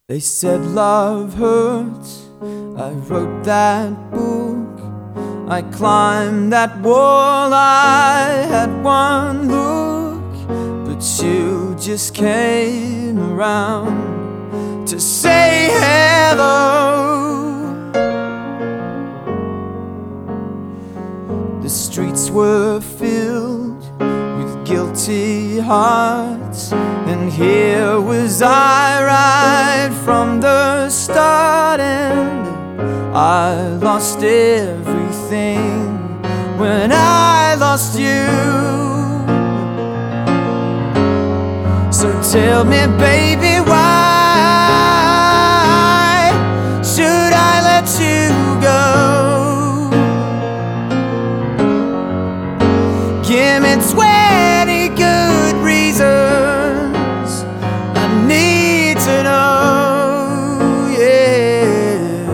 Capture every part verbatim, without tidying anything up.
They said love hurts, I wrote that book, I climbed that wall, I had one look, but you just came around to say hello. The streets were filled with guilty hearts, and here was I right from the start, and I lost everything when I lost you. So tell me, baby, why should I let you go? Give me twenty good reasons I need to know, yeah.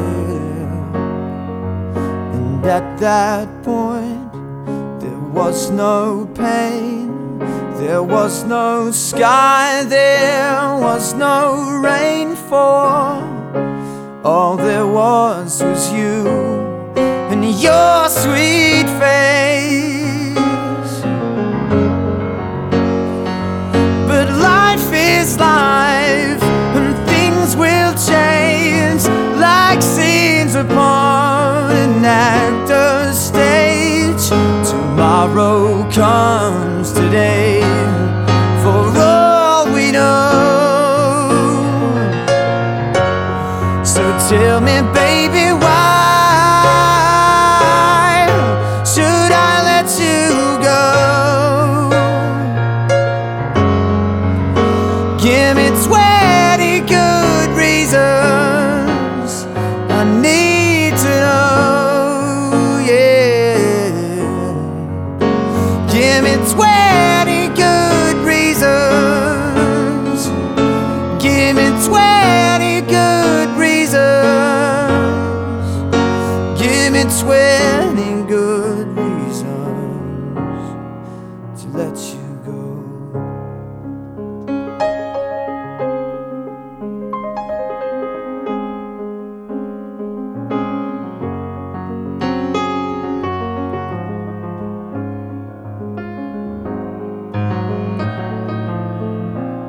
And at that point there was no pain, there was no sky, there was no rainfall. All there was was you and your sweet face. But life is life, and things will change like scenes upon an actor's stage. Tomorrow comes today, for all we know. So tell me, baby, why should I let you go? Give me twenty good reasons I need to know, yeah. Give me twenty good reasons. Give me twenty good reasons. Give me twenty good reasons to let you go.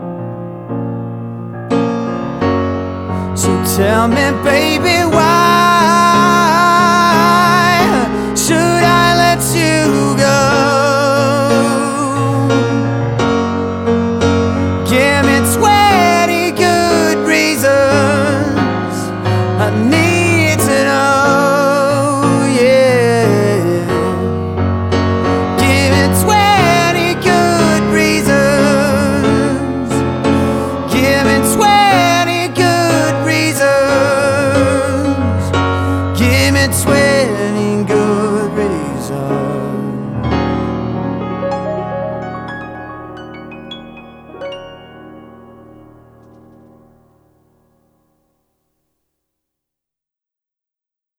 So tell me, baby, why